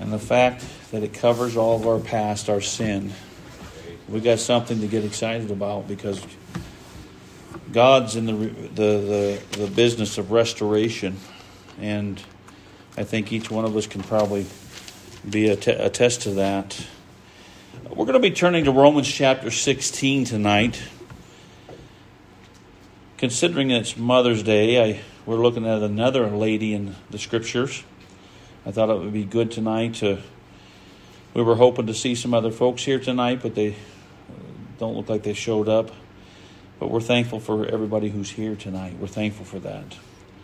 and the fact that it covers all of our past, our sin. We got something to get excited about because God's in the business of restoration, and I think each one of us can probably be attest to that. We're going to be turning to Romans chapter 16 tonight. Considering it's Mother's Day, we're looking at another lady in the Scriptures. I thought it would be good tonight we were hoping to see some other folks here tonight, but they don't look like they showed up. But we're thankful for everybody who's here tonight. We're thankful for that.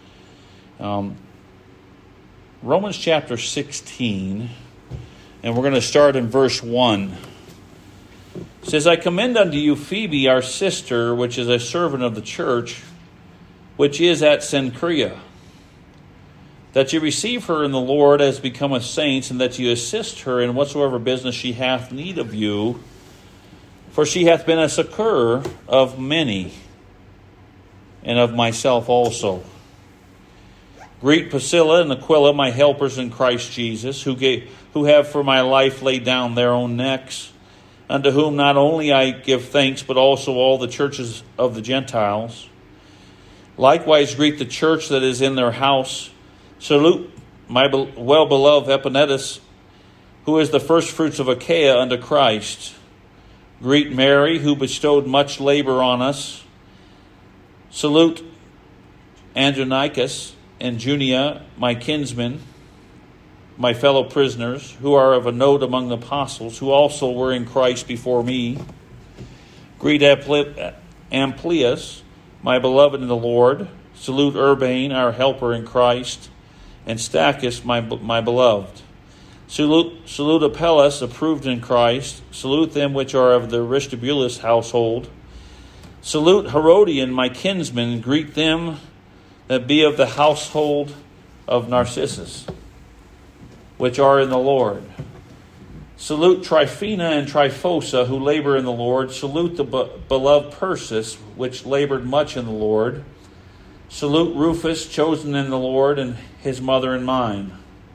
Romans chapter 16, and we're going to start in verse 1. It says, I commend unto you Phoebe, our sister, which is a servant of the church, which is at Cenchrea, that you receive her in the Lord as becometh saints, and that you assist her in whatsoever business she hath need of you. For she hath been a succour of many, and of myself also. Greet Priscilla and Aquila, my helpers in Christ Jesus, who have for my life laid down their own necks, unto whom not only I give thanks, but also all the churches of the Gentiles. Likewise greet the church that is in their house. Salute my well-beloved Epaenetus, who is the firstfruits of Achaia unto Christ. Greet Mary, who bestowed much labor on us. Salute Andronicus and Junia, my kinsmen, my fellow prisoners, who are of a note among the apostles, who also were in Christ before me. Greet Amplias, my beloved in the Lord. Salute Urbane, our helper in Christ, and Stachys, my beloved. Salute Apelles, approved in Christ. Salute them which are of the Aristobulus household. Salute Herodian, my kinsman. Greet them that be of the household of Narcissus, which are in the Lord. Salute Tryphena and Tryphosa, who labor in the Lord. Salute the beloved Persis, which labored much in the Lord. Salute Rufus, chosen in the Lord, and his mother and mine.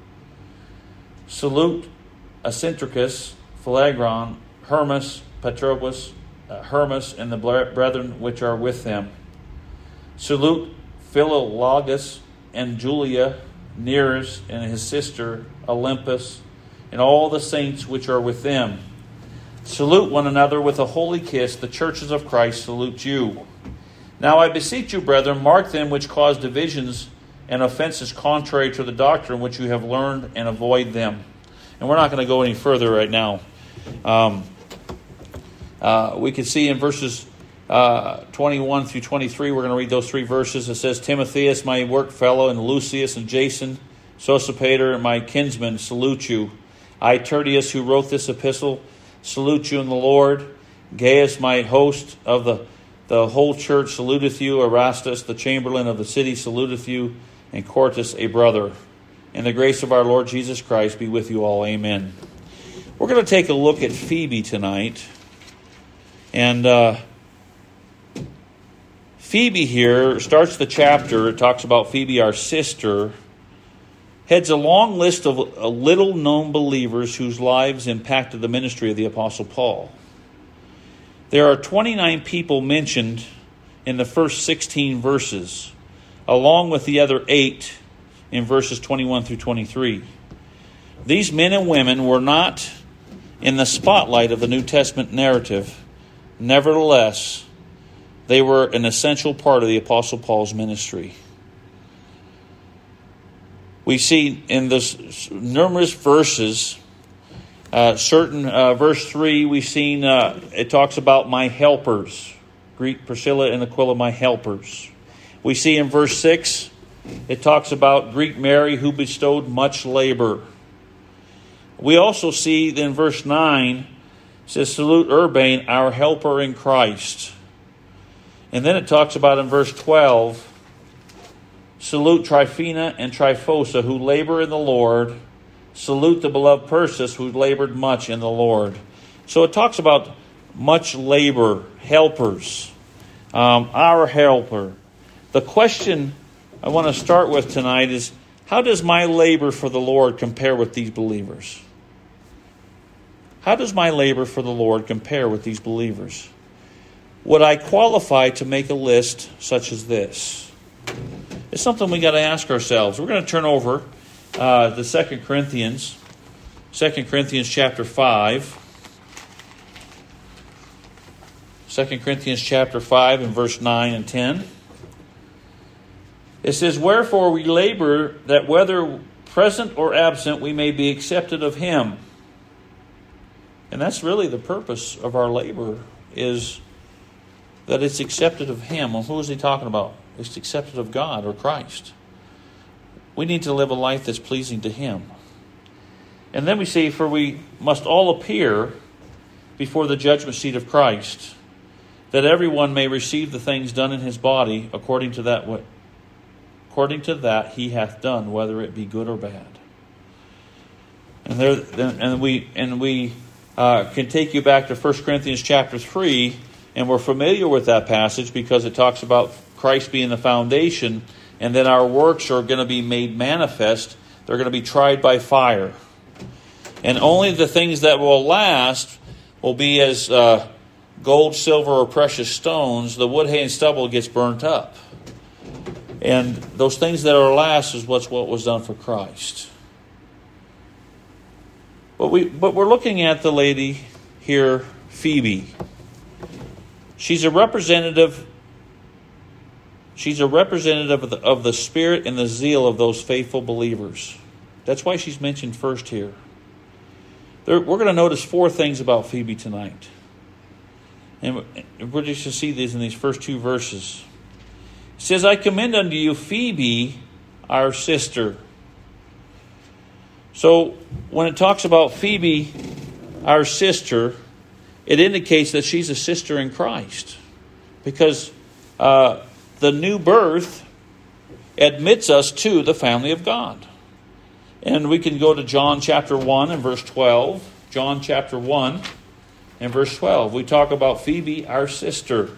Salute Asintricus, Philagron, Hermas, Patrobus, Hermas, and the brethren which are with them. Salute Philologus and Julia, Nereus, and his sister Olympus, and all the saints which are with them. Salute one another with a holy kiss. The churches of Christ salute you. Now I beseech you, brethren, mark them which cause divisions and offenses contrary to the doctrine which you have learned, and avoid them. And we're not going to go any further right now. We can see in verses 21 through 23, we're going to read those three verses. It says, Timotheus, my work fellow, and Lucius and Jason, Sosipater, and my kinsmen, salute you. I, Tertius, who wrote this epistle, salute you in the Lord. Gaius, my host of the whole church, saluteth you. Erastus, the chamberlain of the city, saluteth you. And Quartus, a brother. And the grace of our Lord Jesus Christ be with you all. Amen. We're going to take a look at Phoebe tonight. And Phoebe here starts the chapter. It talks about Phoebe, our sister. Heads a long list of little-known believers whose lives impacted the ministry of the Apostle Paul. There are 29 people mentioned in the first 16 verses, along with the other 8 in verses 21 through 23. These men and women were not in the spotlight of the New Testament narrative. Nevertheless, they were an essential part of the Apostle Paul's ministry. We see in this numerous verses, verse 3, we've seen it talks about my helpers. Greet Priscilla and Aquila, my helpers. We see in verse 6, it talks about greet Mary, who bestowed much labor. We also see in verse 9, it says, salute Urbane, our helper in Christ. And then it talks about in verse 12, salute Tryphena and Tryphosa, who labor in the Lord. Salute the beloved Persis, who labored much in the Lord. So it talks about much labor, helpers, our helper. The question I want to start with tonight is, How does my labor for the Lord compare with these believers? How does my labor for the Lord compare with these believers? Would I qualify to make a list such as this? It's something we got to ask ourselves. We're going to turn over to 2 Corinthians. 2 Corinthians chapter 5. 2 Corinthians chapter 5 and verse 9 and 10. It says, "Wherefore we labor that whether present or absent we may be accepted of him." And that's really the purpose of our labor, is that it's accepted of him. Well, who is he talking about? It's accepted of God or Christ. We need to live a life that's pleasing to him. And then we see, "For we must all appear before the judgment seat of Christ, that everyone may receive the things done in his body according to that he hath done, whether it be good or bad." And we can take you back to 1 Corinthians chapter 3, and we're familiar with that passage because it talks about Christ being the foundation, and then our works are going to be made manifest. They're going to be tried by fire. And only the things that will last will be as gold, silver, or precious stones. The wood, hay, and stubble gets burnt up. And those things that are last is what was done for Christ. But we're looking at the lady here, Phoebe. She's a representative. She's a representative of the spirit and the zeal of those faithful believers. That's why she's mentioned first here. We're going to notice 4 things about Phoebe tonight. And we're just to see these in these first 2 verses. It says, "I commend unto you Phoebe, our sister." So when it talks about Phoebe, our sister, it indicates that she's a sister in Christ. Because the new birth admits us to the family of God. And we can go to John chapter 1 and verse 12. John chapter 1 and verse 12. We talk about Phoebe, our sister.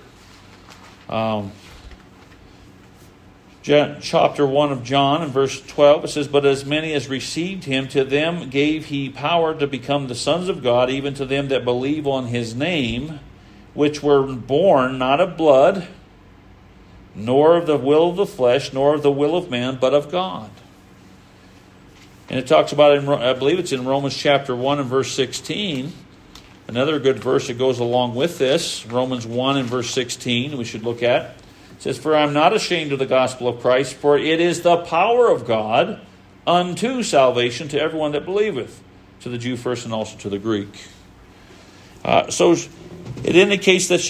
Chapter 1 of John and verse 12, it says, "But as many as received him, to them gave he power to become the sons of God, even to them that believe on his name, which were born not of blood, nor of the will of the flesh, nor of the will of man, but of God." And it talks about, I believe it's in Romans chapter 1 and verse 16. Another good verse that goes along with this, Romans 1 and verse 16, we should look at. It says, "For I am not ashamed of the gospel of Christ, for it is the power of God unto salvation to everyone that believeth, to the Jew first and also to the Greek." So it indicates that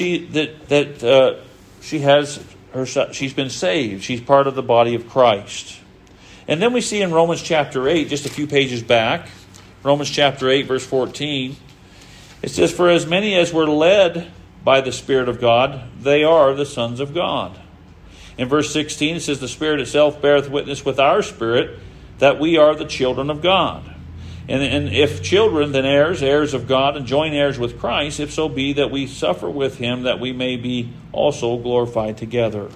she's been saved. She's part of the body of Christ. And then we see in Romans chapter 8, just a few pages back, Romans chapter 8, verse 14, it says, "For as many as were led by the Spirit of God, they are the sons of God." In verse 16, it says, "The Spirit itself beareth witness with our spirit that we are the children of God. And if children, then heirs, heirs of God, and joint heirs with Christ, if so be that we suffer with him, that we may be also glorified together."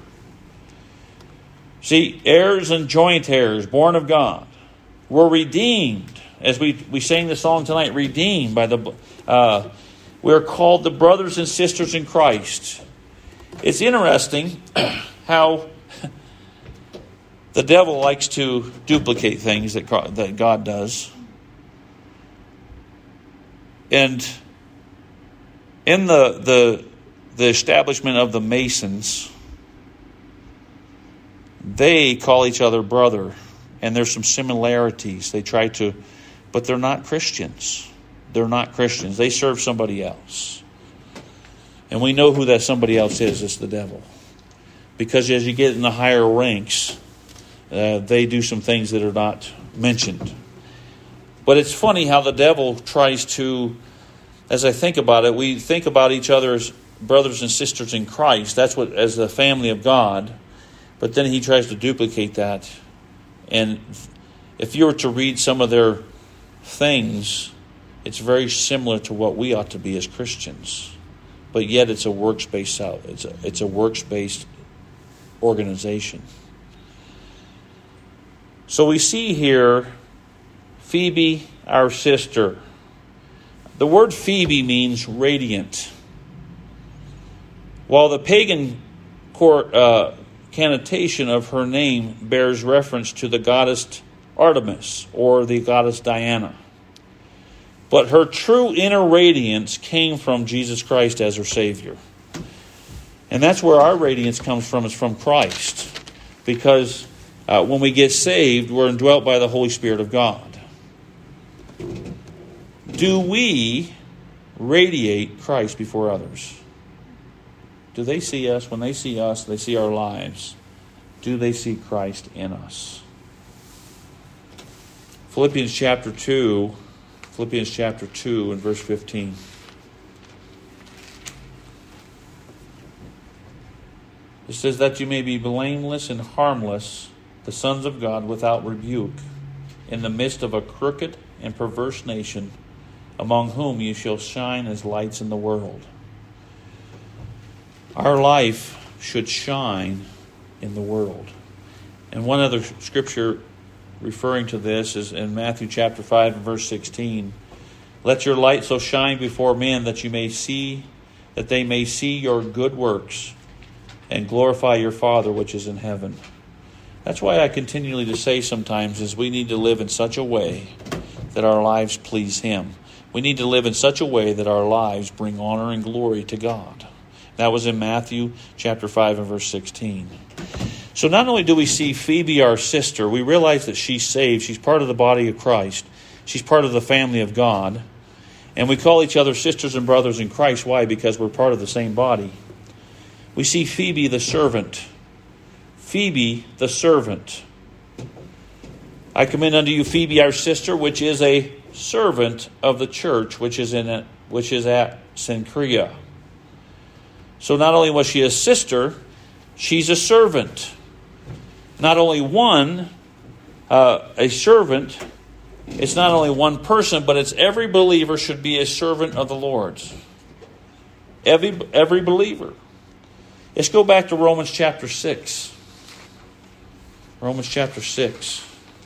See, heirs and joint heirs, born of God. We're redeemed. As we sang the song tonight, redeemed by we're called the brothers and sisters in Christ. It's interesting how the devil likes to duplicate things that God does. And in the establishment of the Masons, they call each other brother, and there's some similarities. They try to, but they're not Christians. They're not Christians. They serve somebody else. And we know who that somebody else is. It's the devil. Because as you get in the higher ranks, they do some things that are not mentioned. But it's funny how the devil tries to, as I think about it, we think about each other as brothers and sisters in Christ. That's what, as the family of God. But then he tries to duplicate that. And if you were to read some of their things, it's very similar to what we ought to be as Christians. But yet it's a works-based organization. So we see here Phoebe, our sister. The word Phoebe means radiant. While the pagan connotation of her name bears reference to the goddess Artemis or the goddess Diana. But her true inner radiance came from Jesus Christ as her Savior. And that's where our radiance comes from, is from Christ. Because when we get saved, we're indwelt by the Holy Spirit of God. Do we radiate Christ before others? Do they see us? When they see us, they see our lives. Do they see Christ in us? Philippians chapter 2 and verse 15. It says that you may be blameless and harmless, the sons of God without rebuke, in the midst of a crooked and perverse nation, among whom you shall shine as lights in the world. Our life should shine in the world. And one other scripture referring to this is in Matthew chapter 5 and verse 16. Let your light so shine before men that they may see your good works and glorify your Father which is in heaven. That's why I continually to say sometimes is we need to live in such a way that our lives please Him. We need to live in such a way that our lives bring honor and glory to God. That was in Matthew chapter 5 and verse 16. So not only do we see Phoebe, our sister, we realize that she's saved. She's part of the body of Christ. She's part of the family of God. And we call each other sisters and brothers in Christ. Why? Because we're part of the same body. We see Phoebe the servant. Phoebe the servant. I commend unto you Phoebe, our sister, which is a servant of the church, which is at Cenchrea. So not only was she a sister, she's a servant. Not only a servant, it's not only one person, but it's every believer should be a servant of the Lord's. Every believer. Let's go back to Romans chapter 6. Romans chapter 6.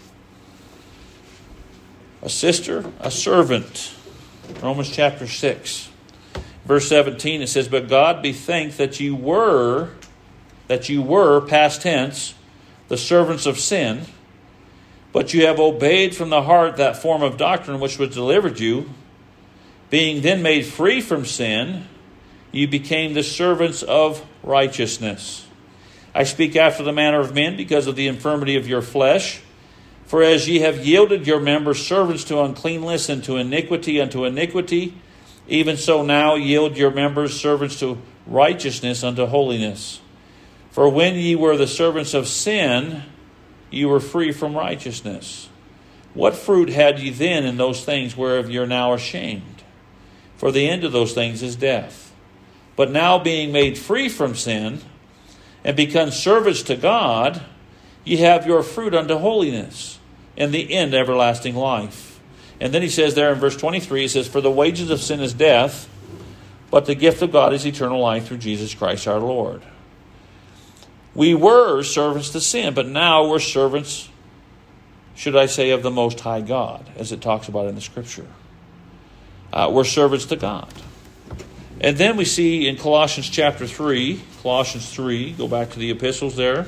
A sister, a servant. Romans chapter 6. Verse 17, it says, but God be thanked that you were, past tense, the servants of sin, but you have obeyed from the heart that form of doctrine which was delivered you. Being then made free from sin, you became the servants of righteousness. I speak after the manner of men because of the infirmity of your flesh. For as ye have yielded your members servants to uncleanness and to iniquity unto iniquity, even so now yield your members servants to righteousness unto holiness. For when ye were the servants of sin, you were free from righteousness. What fruit had ye then in those things whereof ye are now ashamed? For the end of those things is death. But now being made free from sin, and become servants to God, ye have your fruit unto holiness, and the end everlasting life. And then he says there in verse 23, he says, for the wages of sin is death, but the gift of God is eternal life through Jesus Christ our Lord. We were servants to sin, but now we're servants, should I say, of the Most High God, as it talks about in the Scripture. We're servants to God. And then we see in Colossians 3, go back to the epistles there.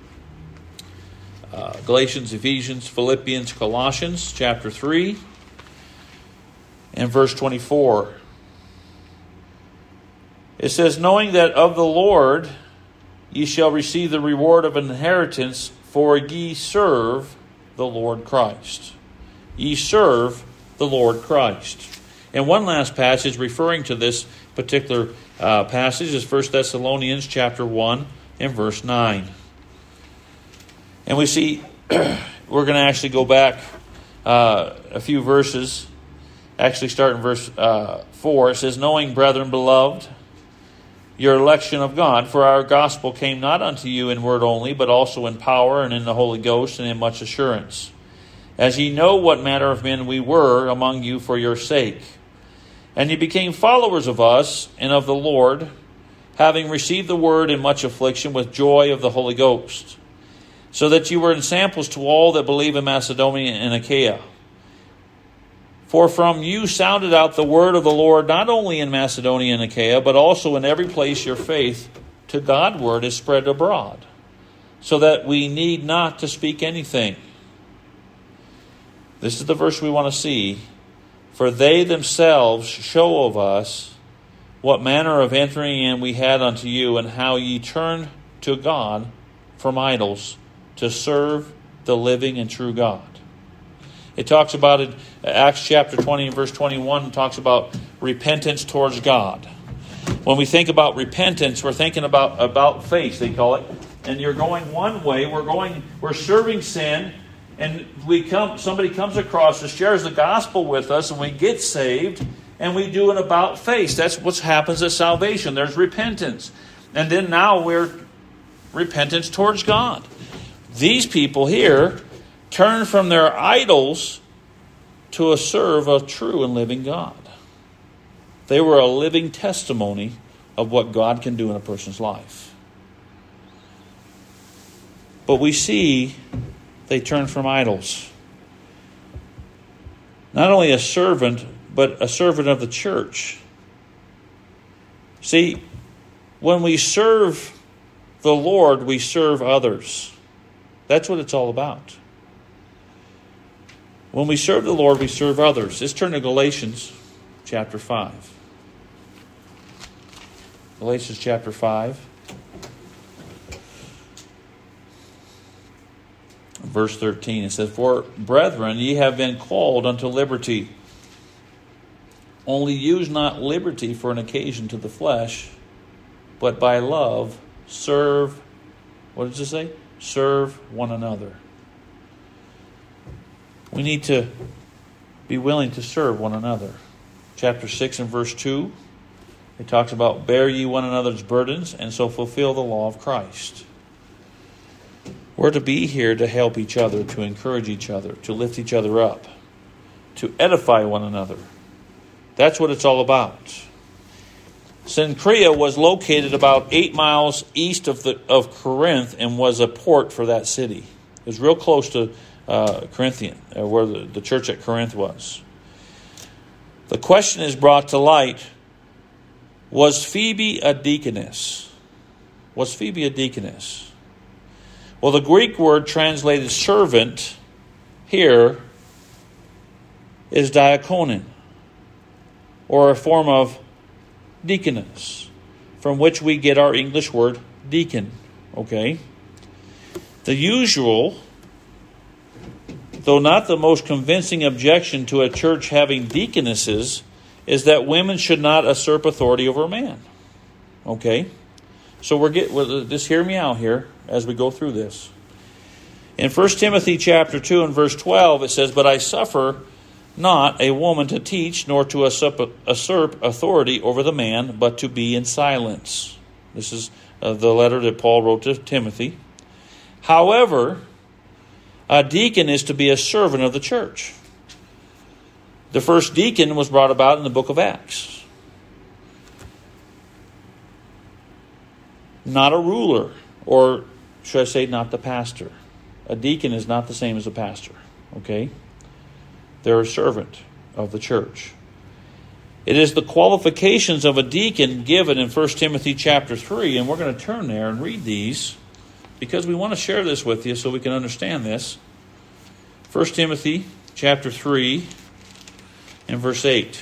Galatians, Ephesians, Philippians, Colossians, chapter 3, and verse 24. It says, knowing that of the Lord ye shall receive the reward of an inheritance, for ye serve the Lord Christ. Ye serve the Lord Christ. And one last passage referring to this particular passage is 1 Thessalonians chapter 1 and verse 9. And we see, we're going to actually go back a few verses, actually start in verse 4. It says, knowing, brethren, beloved, your election of God, for our gospel came not unto you in word only, but also in power and in the Holy Ghost and in much assurance. As ye know what manner of men we were among you for your sake. And ye became followers of us and of the Lord, having received the word in much affliction with joy of the Holy Ghost. so that you were ensamples to all that believe in Macedonia and Achaia. For from you sounded out the word of the Lord, not only in Macedonia and Achaia, but also in every place your faith to Godward is spread abroad, so that we need not to speak anything. This is the verse we want to see. For they themselves show of us what manner of entering in we had unto you, and how ye turned to God from idols to serve the living and true God. It talks about it, Acts chapter 20 and verse 21 talks about repentance towards God. When we think about repentance, we're thinking about faith, they call it. And you're going one way, we're serving sin, and somebody comes across us, shares the gospel with us, and we get saved, and we do an about face. That's what happens at salvation. There's repentance. And then now we're repentance towards God. These people here turn from their idols to serve a true and living God. They were a living testimony of what God can do in a person's life. But we see they turn from idols. Not only a servant, but a servant of the church. See, when we serve the Lord, we serve others. That's what it's all about. When we serve the Lord, we serve others. Let's turn to Galatians chapter 5. Galatians chapter 5. Verse 13, it says, For brethren, ye have been called unto liberty. Only use not liberty for an occasion to the flesh, but by love serve, what does it say? Serve one another. We need to be willing to serve one another. Chapter 6 and verse 2, it talks about bear ye one another's burdens, and so fulfill the law of Christ. We're to be here to help each other, to encourage each other, to lift each other up, to edify one another. That's what it's all about. Cenchrea was located about 8 miles east of Corinth and was a port for that city. It was real close to Corinthian, where the church at Corinth was. The question is brought to light, was Phoebe a deaconess? Was Phoebe a deaconess? Well, the Greek word translated servant here is diakonon, or a form of deaconess, from which we get our English word deacon. Okay? The usual, though not the most convincing objection to a church having deaconesses is that women should not usurp authority over a man. Okay? So just hear me out here as we go through this. In 1 Timothy chapter 2 and verse 12, it says, But I suffer not a woman to teach, nor to usurp authority over the man, but to be in silence. This is the letter that Paul wrote to Timothy. However, a deacon is to be a servant of the church. The first deacon was brought about in the book of Acts. Not a ruler, or should I say not the pastor. A deacon is not the same as a pastor. Okay? They're a servant of the church. It is the qualifications of a deacon given in 1 Timothy chapter 3, and we're going to turn there and read these because we want to share this with you so we can understand this. 1 Timothy chapter 3 and verse 8.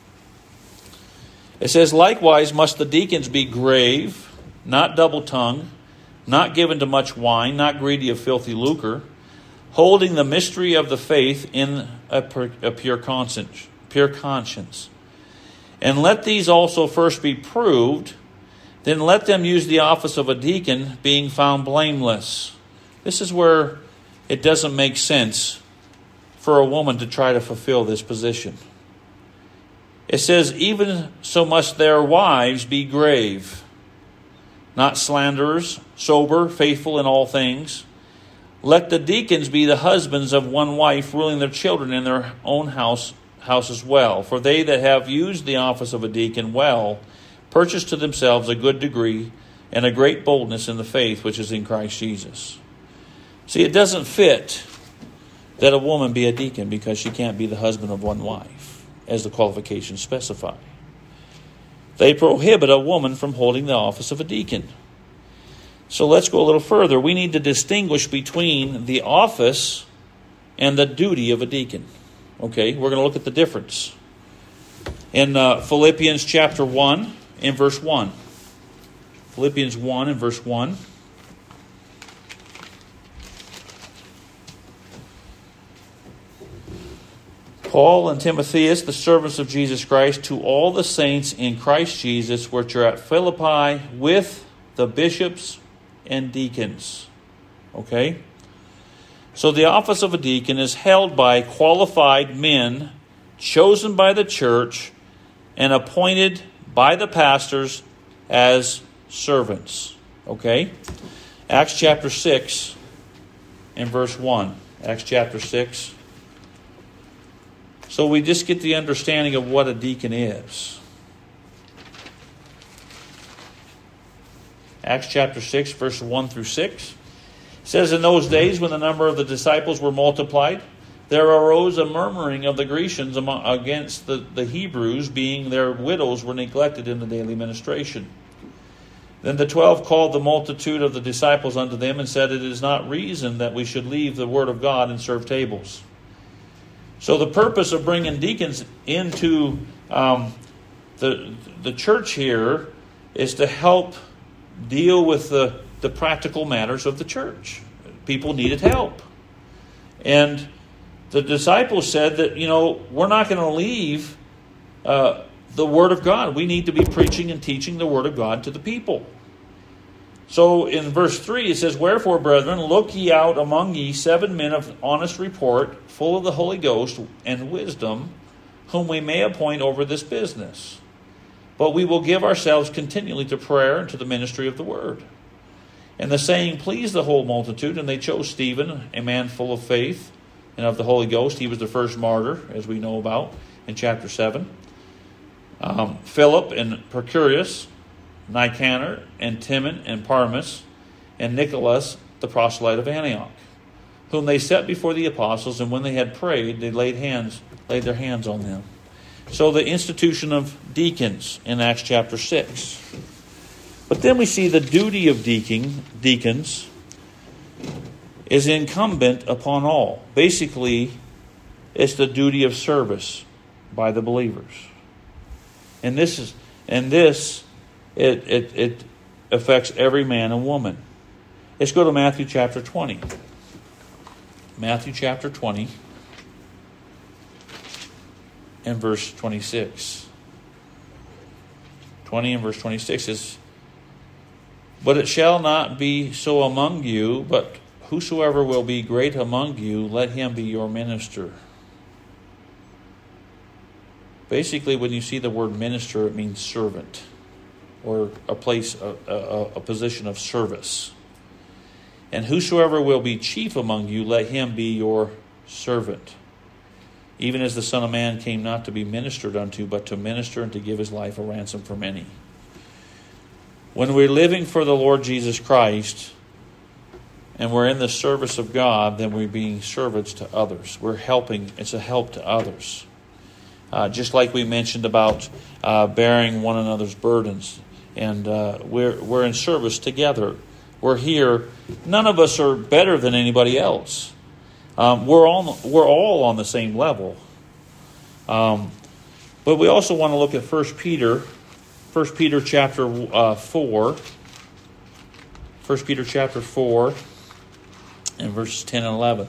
It says, Likewise must the deacons be grave, not double-tongued, not given to much wine, not greedy of filthy lucre, holding the mystery of the faith in a pure conscience. And let these also first be proved, then let them use the office of a deacon, being found blameless. This is where it doesn't make sense for a woman to try to fulfill this position. It says, Even so must their wives be grave, not slanderers, sober, faithful in all things. Let the deacons be the husbands of one wife, ruling their children in their own house as well. For they that have used the office of a deacon well, purchase to themselves a good degree and a great boldness in the faith which is in Christ Jesus. See, it doesn't fit that a woman be a deacon because she can't be the husband of one wife, as the qualifications specify. They prohibit a woman from holding the office of a deacon. So let's go a little further. We need to distinguish between the office and the duty of a deacon. Okay, we're going to look at the difference. In Philippians chapter 1, in verse 1. Philippians 1 and verse 1. Paul and Timotheus, the servants of Jesus Christ, to all the saints in Christ Jesus, which are at Philippi, with the bishops and deacons. Okay? So the office of a deacon is held by qualified men, chosen by the church, and appointed by the pastors as servants. Okay? Acts chapter 6 and verse 1. Acts chapter 6. So we just get the understanding of what a deacon is. Acts chapter 6, verses 1 through 6. It says, in those days when the number of the disciples were multiplied, there arose a murmuring of the Grecians against the Hebrews, being their widows were neglected in the daily ministration. Then the 12 called the multitude of the disciples unto them and said, it is not reason that we should leave the word of God and serve tables. So the purpose of bringing deacons into the church here is to help deal with the practical matters of the church. People needed help. And the disciples said that, we're not going to leave the Word of God. We need to be preaching and teaching the Word of God to the people. So in verse 3 it says, wherefore, brethren, look ye out among ye 7 men of honest report, full of the Holy Ghost and wisdom, whom we may appoint over this business. But we will give ourselves continually to prayer and to the ministry of the word. And the saying pleased the whole multitude, and they chose Stephen, a man full of faith and of the Holy Ghost. He was the first martyr, as we know about in chapter 7. Philip and Procurus, Nicanor and Timon and Parmenas, and Nicholas, the proselyte of Antioch, whom they set before the apostles, and when they had prayed, they laid their hands on them. So the institution of deacons in Acts chapter 6. But then we see the duty of deacons is incumbent upon all. Basically, it's the duty of service by the believers. It affects every man and woman. Let's go to Matthew chapter 20. Matthew chapter 20 and verse 26. 20 and verse 26 is, but it shall not be so among you, but whosoever will be great among you, let him be your minister. Basically, when you see the word minister, it means servant, or a position of service. And whosoever will be chief among you, let him be your servant. Even as the Son of Man came not to be ministered unto, but to minister and to give his life a ransom for many. When we're living for the Lord Jesus Christ, and we're in the service of God, then we're being servants to others. We're helping. It's a help to others. Just like we mentioned about bearing one another's burdens. And we're in service together. We're here. None of us are better than anybody else. We're all on the same level. But we also want to look at 1 Peter. 1 Peter chapter 4. 1 Peter chapter 4 and verses 10 and 11.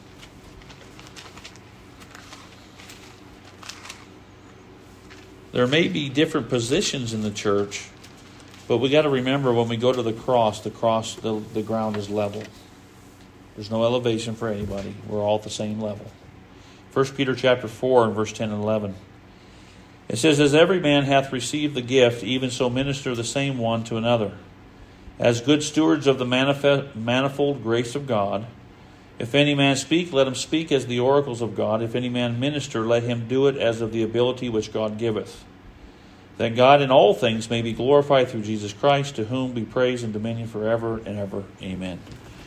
There may be different positions in the church, but we got to remember when we go to the cross, the ground is level. There's no elevation for anybody. We're all at the same level. 1 Peter chapter 4 and verse 10 and 11. It says, as every man hath received the gift, even so minister the same one to another, as good stewards of the manifold grace of God. If any man speak, let him speak as the oracles of God. If any man minister, let him do it as of the ability which God giveth, that God in all things may be glorified through Jesus Christ, to whom be praise and dominion forever and ever. Amen.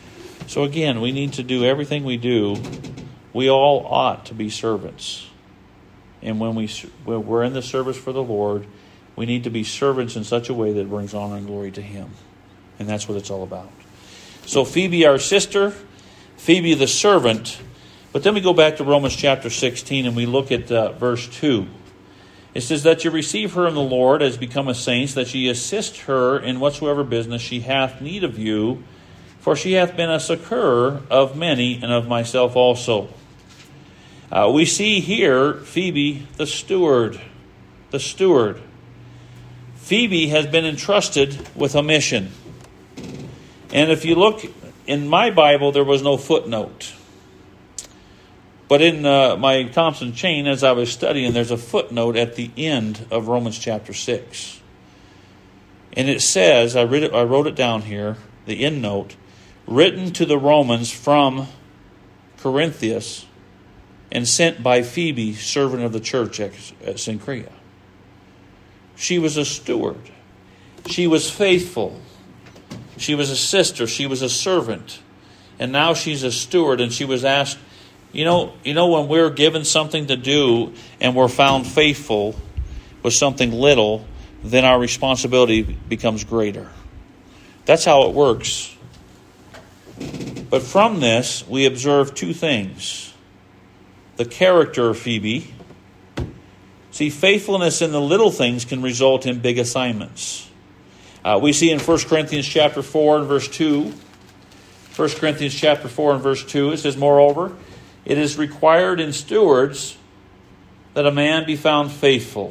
So again, we need to do everything we do. We all ought to be servants. And when we're in the service for the Lord, we need to be servants in such a way that brings honor and glory to Him. And that's what it's all about. So Phoebe, our sister, Phoebe the servant. But then we go back to Romans chapter 16 and we look at verse 2. It says that you receive her in the Lord as become a saint, that ye assist her in whatsoever business she hath need of you, for she hath been a succour of many and of myself also. We see here Phoebe the steward. The steward. Phoebe has been entrusted with a mission. And if you look in my Bible, there was no footnote. But in my Thompson Chain, as I was studying, there's a footnote at the end of Romans chapter 6. And it says, I wrote it down here, the end note, written to the Romans from Corinthians and sent by Phoebe, servant of the church at Cenchrea. She was a steward. She was faithful. She was a sister. She was a servant. And now she's a steward, and she was asked, you know, when we're given something to do and we're found faithful with something little, then our responsibility becomes greater. That's how it works. But from this, we observe two things. The character of Phoebe. See, faithfulness in the little things can result in big assignments. We see in 1 Corinthians chapter 4 and verse 2. 1 Corinthians chapter 4 and verse 2, it says, moreover, it is required in stewards that a man be found faithful.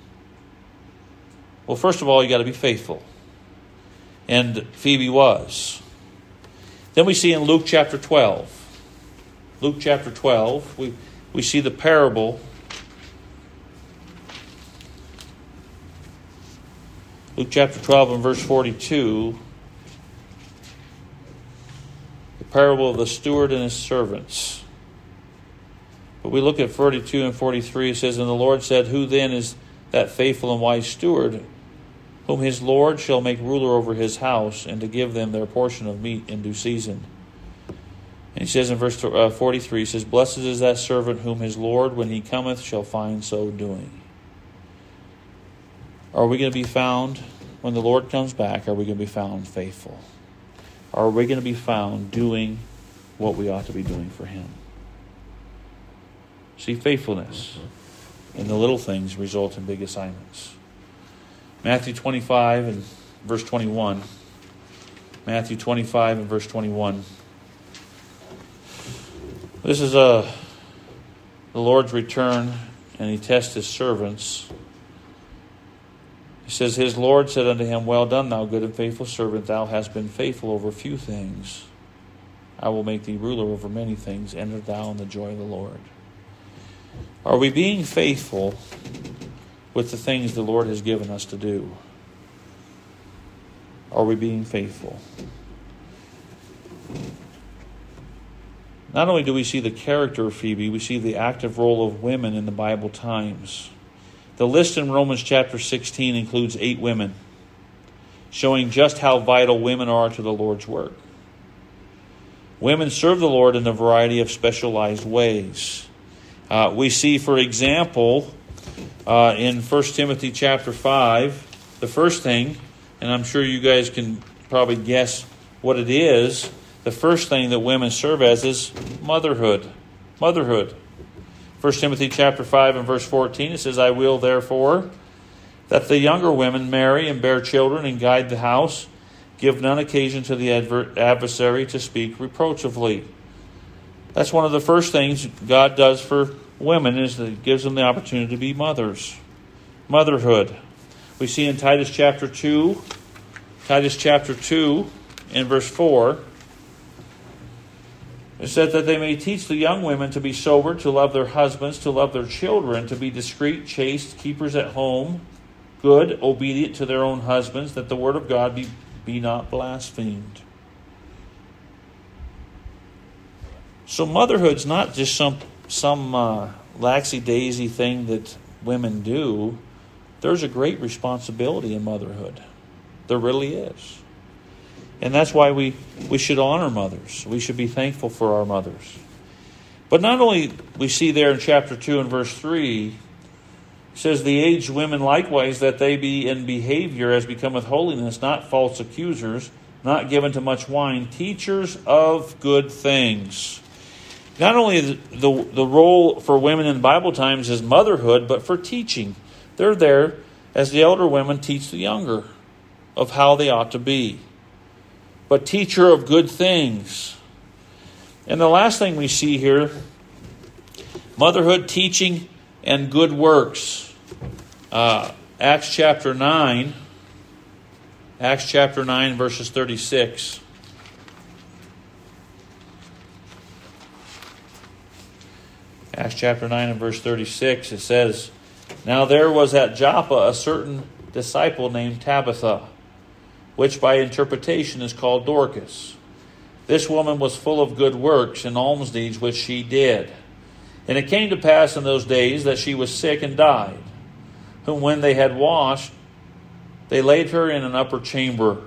Well, first of all, you got to be faithful. And Phoebe was. Then we see in Luke chapter 12. Luke chapter 12, we see the parable. Luke chapter 12 and verse 42. The parable of the steward and his servants. But we look at 42 and 43. It says, and the Lord said, who then is that faithful and wise steward, whom his Lord shall make ruler over his house, and to give them their portion of meat in due season? And he says in verse 43, he says, blessed is that servant whom his Lord, when he cometh, shall find so doing. Are we going to be found, when the Lord comes back, are we going to be found faithful? Are we going to be found doing what we ought to be doing for Him? See, faithfulness in the little things result in big assignments. Matthew 25 and verse 21. Matthew 25 and verse 21. This is the Lord's return, and He tests His servants. He says, his Lord said unto him, well done, thou good and faithful servant. Thou hast been faithful over few things. I will make thee ruler over many things. Enter thou in the joy of the Lord. Are we being faithful with the things the Lord has given us to do? Are we being faithful? Not only do we see the character of Phoebe, we see the active role of women in the Bible times. The list in Romans chapter 16 includes 8 women, showing just how vital women are to the Lord's work. Women serve the Lord in a variety of specialized ways. We see, for example, in 1 Timothy chapter 5, the first thing, and I'm sure you guys can probably guess what it is, the first thing that women serve as is motherhood. Motherhood. 1 Timothy chapter 5 and verse 14, it says, I will therefore that the younger women marry and bear children and guide the house, give none occasion to the adversary to speak reproachfully. That's one of the first things God does for women, is that He gives them the opportunity to be mothers. Motherhood. We see in Titus chapter 2 in verse 4, it said that they may teach the young women to be sober, to love their husbands, to love their children, to be discreet, chaste, keepers at home, good, obedient to their own husbands, that the word of God be not blasphemed. So motherhood's not just some laxy-daisy thing that women do. There's a great responsibility in motherhood. There really is. And that's why we should honor mothers. We should be thankful for our mothers. But not only we see there in chapter 2 and verse 3, it says, the aged women likewise, that they be in behavior as becometh holiness, not false accusers, not given to much wine, teachers of good things. Not only the role for women in Bible times is motherhood, but for teaching. They're there as the elder women teach the younger of how they ought to be. But teacher of good things. And the last thing we see here, motherhood, teaching, and good works. Acts chapter 9, verses 36. Acts chapter 9 and verse 36, it says, Now there was at Joppa a certain disciple named Tabitha, which by interpretation is called Dorcas. This woman was full of good works and alms deeds which she did. And it came to pass in those days that she was sick and died, whom when they had washed, they laid her in an upper chamber.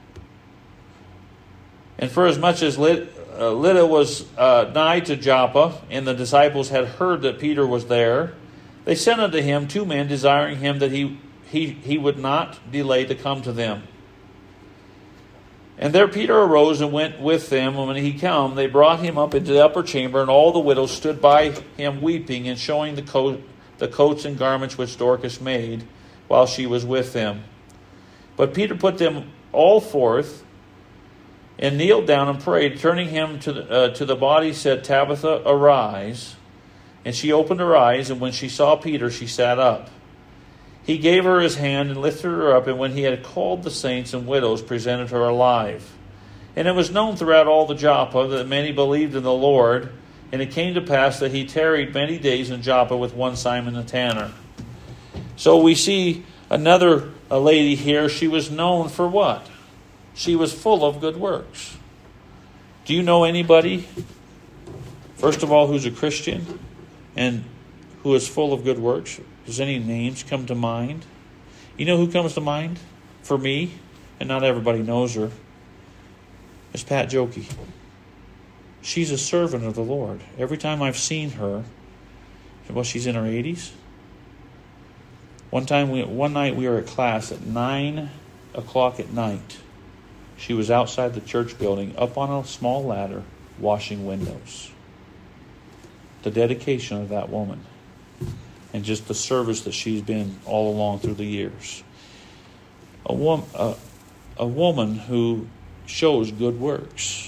And for as much as Lydda was nigh to Joppa, and the disciples had heard that Peter was there, they sent unto him 2 men, desiring him that he would not delay to come to them. And there Peter arose and went with them. And when he came, they brought him up into the upper chamber, and all the widows stood by him weeping, and showing the coats and garments which Dorcas made, while she was with them. But Peter put them all forth, and kneeled down and prayed, turning him to the body, said, Tabitha, arise. And she opened her eyes, and when she saw Peter, she sat up. He gave her his hand and lifted her up, and when he had called the saints and widows, presented her alive. And it was known throughout all the Joppa that many believed in the Lord, and it came to pass that he tarried many days in Joppa with one Simon the tanner. So we see another lady here. She was known for what? She was full of good works. Do you know anybody, first of all, who's a Christian and who is full of good works? Does any names come to mind? You know who comes to mind for me? And not everybody knows her. It's Pat Jokey. She's a servant of the Lord. Every time I've seen her, well, she's in her 80s. One night we were at class at 9 o'clock at night. She was outside the church building, up on a small ladder, washing windows. The dedication of that woman. And just the service that she's been all along through the years. A woman who shows good works.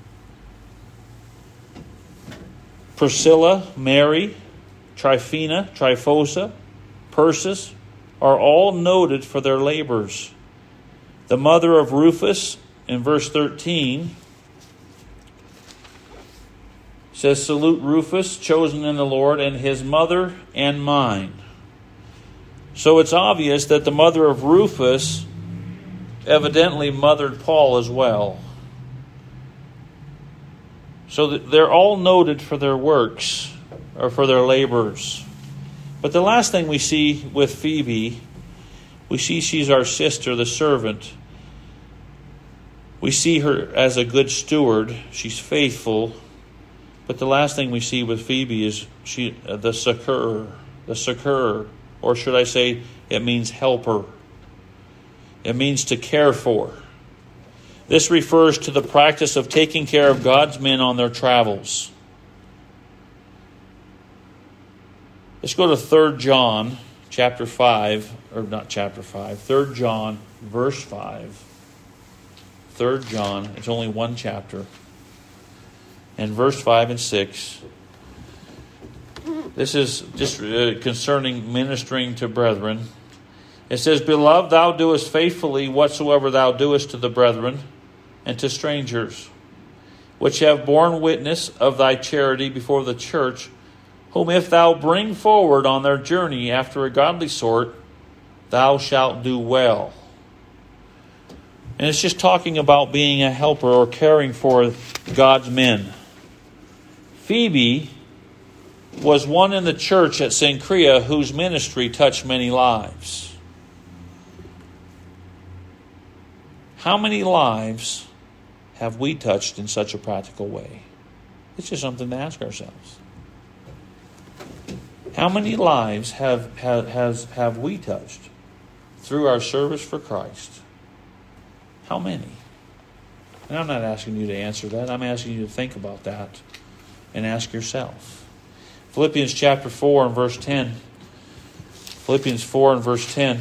Priscilla, Mary, Tryphena, Tryphosa, Persis are all noted for their labors. The mother of Rufus, in verse 13, says, Salute Rufus, chosen in the Lord, and his mother and mine. So it's obvious that the mother of Rufus evidently mothered Paul as well. So they're all noted for their works, or for their labors. But the last thing we see with Phoebe, we see she's our sister, the servant. We see her as a good steward. She's faithful. But the last thing we see with Phoebe is the succorer, or should I say, it means helper. It means to care for. This refers to the practice of taking care of God's men on their travels. Let's go to 3 John chapter 5, or not chapter 5, 3 John verse 5. 3 John, it's only one chapter. And verse 5 and 6. This is just concerning ministering to brethren. It says, Beloved, thou doest faithfully whatsoever thou doest to the brethren and to strangers, which have borne witness of thy charity before the church, whom if thou bring forward on their journey after a godly sort, thou shalt do well. And it's just talking about being a helper or caring for God's men. Phoebe was one in the church at Cenchrea whose ministry touched many lives. How many lives have we touched in such a practical way? It's just something to ask ourselves. How many lives have we touched through our service for Christ? How many? And I'm not asking you to answer that. I'm asking you to think about that and ask yourself. Philippians chapter 4 and verse 10. Philippians 4 and verse 10.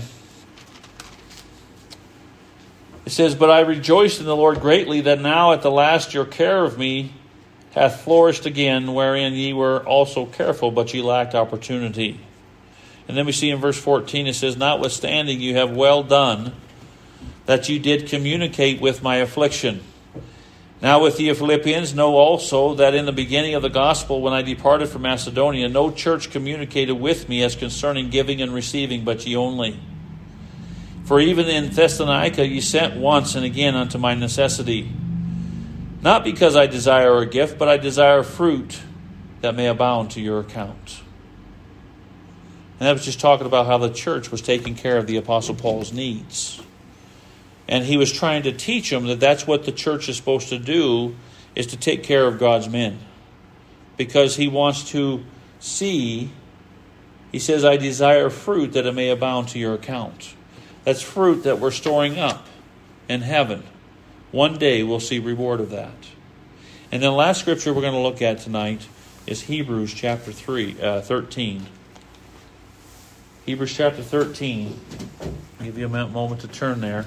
It says, "But I rejoice in the Lord greatly that now at the last your care of me hath flourished again, wherein ye were also careful, but ye lacked opportunity." And then we see in verse 14, it says, "Notwithstanding you have well done, that you did communicate with my affliction. Now with ye Philippians, know also that in the beginning of the gospel, when I departed from Macedonia, no church communicated with me as concerning giving and receiving, but ye only. For even in Thessalonica ye sent once and again unto my necessity. Not because I desire a gift, but I desire fruit that may abound to your account." And that was just talking about how the church was taking care of the Apostle Paul's needs. And he was trying to teach them that that's what the church is supposed to do, is to take care of God's men. Because he wants to see, he says, "I desire fruit that it may abound to your account." That's fruit that we're storing up in heaven. One day we'll see reward of that. And then the last scripture we're going to look at tonight is Hebrews chapter 13. Hebrews chapter 13. I'll give you a moment to turn there.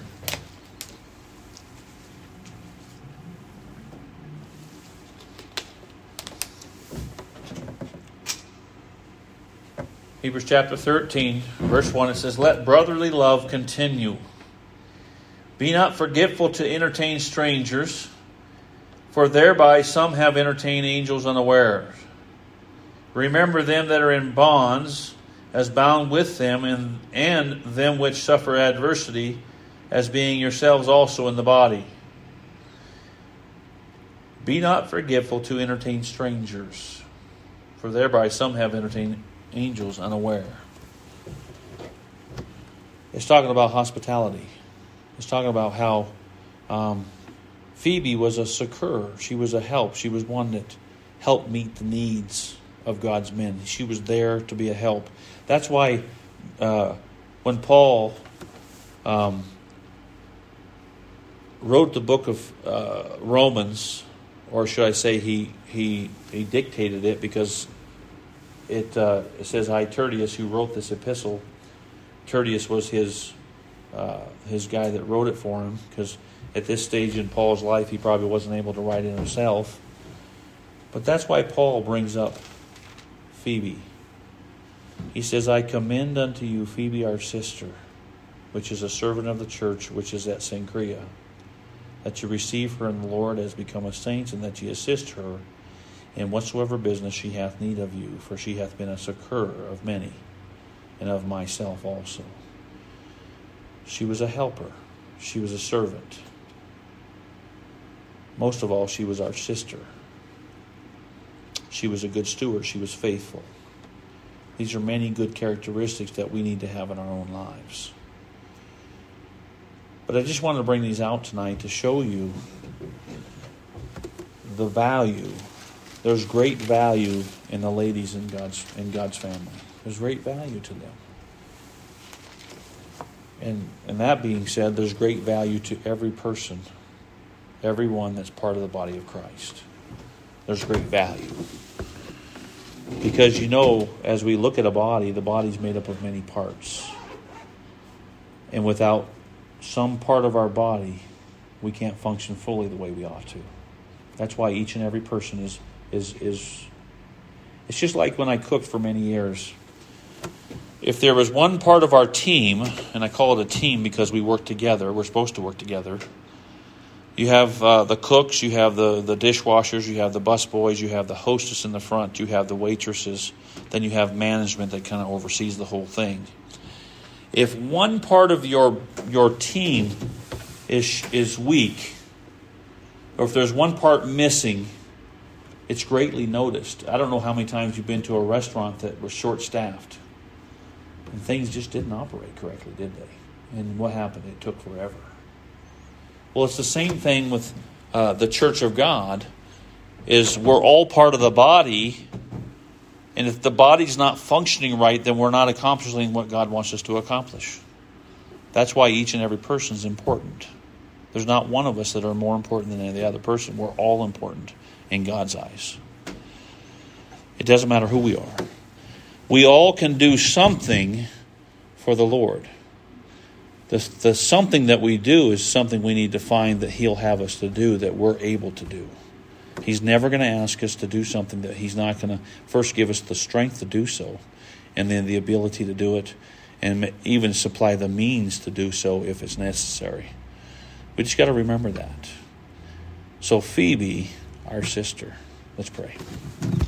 Hebrews chapter 13, verse 1, it says, "Let brotherly love continue. Be not forgetful to entertain strangers, for thereby some have entertained angels unawares. Remember them that are in bonds, as bound with them, and them which suffer adversity, as being yourselves also in the body. Be not forgetful to entertain strangers, for thereby some have entertained angels unaware." It's talking about hospitality. It's talking about how Phoebe was a succor. She was a help. She was one that helped meet the needs of God's men. She was there to be a help. That's why when Paul wrote the book of Romans, or should I say he dictated it, because it says, "I, Tertius, who wrote this epistle." Tertius was his guy that wrote it for him, because at this stage in Paul's life, he probably wasn't able to write it himself. But that's why Paul brings up Phoebe. He says, "I commend unto you Phoebe our sister, which is a servant of the church, which is at Cenchrea, that you receive her in the Lord as become a saint, and that ye assist her in whatsoever business she hath need of you, for she hath been a succor of many, and of myself also." She was a helper. She was a servant. Most of all, she was our sister. She was a good steward. She was faithful. These are many good characteristics that we need to have in our own lives. But I just wanted to bring these out tonight to show you the value. There's great value in the ladies in God's family. There's great value to them. And that being said, there's great value to every person, everyone that's part of the body of Christ. There's great value. Because as we look at a body, the body's made up of many parts. And without some part of our body, we can't function fully the way we ought to. That's why each and every person is it's just like when I cooked for many years. If there was one part of our team, and I call it a team because we work together, we're supposed to work together. You have the cooks, you have the dishwashers, you have the busboys, you have the hostess in the front, you have the waitresses, then you have management that kind of oversees the whole thing. If one part of your team is weak, or if there's one part missing, it's greatly noticed. I don't know how many times you've been to a restaurant that was short-staffed, and things just didn't operate correctly, did they? And what happened? It took forever. Well, it's the same thing with the church of God is we're all part of the body, and if the body's not functioning right, then we're not accomplishing what God wants us to accomplish. That's why each and every person is important. There's not one of us that are more important than any other person. We're all important in God's eyes. It doesn't matter who we are. We all can do something for the Lord. The something that we do is something we need to find that He'll have us to do, that we're able to do. He's never going to ask us to do something that He's not going to first give us the strength to do so, and then the ability to do it, and even supply the means to do so if it's necessary. We just got to remember that. So Phoebe, our sister, let's pray.